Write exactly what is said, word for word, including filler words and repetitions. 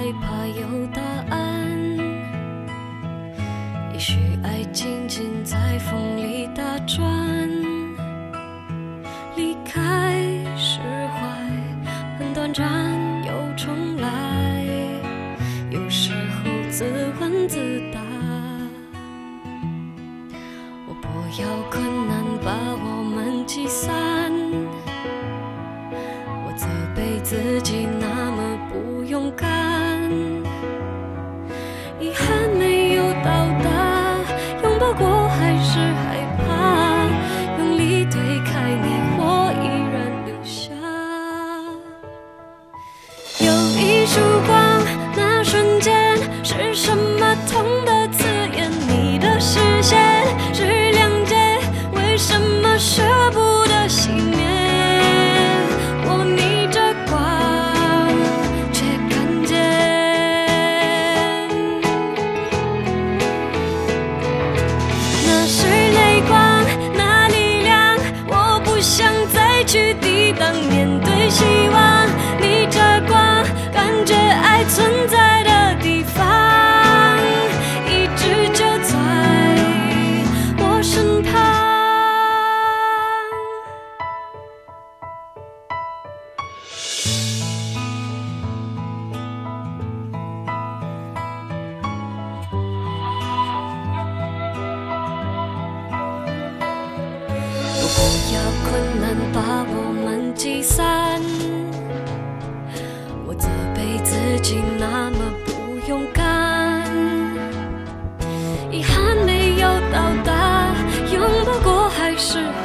害怕有答案。也许爱静静在风里打转，离开释怀很短暂又重来，有时候自问自答。我不要困难把我们击散，我责备自己那么不勇敢，遗憾没有到达，拥抱过还是害怕，用力推开你我依然留下。有一束光，那瞬间是什么痛的刺眼，你的视线是亮节，为什么舍不得熄灭？我逆着光却看见，那是泪光，那力量，我不想再去抵挡，面对希望，逆着光，感觉爱存在的地方，一直就在我身旁。我不要困难把我们击散，我责备自己那么不勇敢，遗憾没有到达，拥抱过还是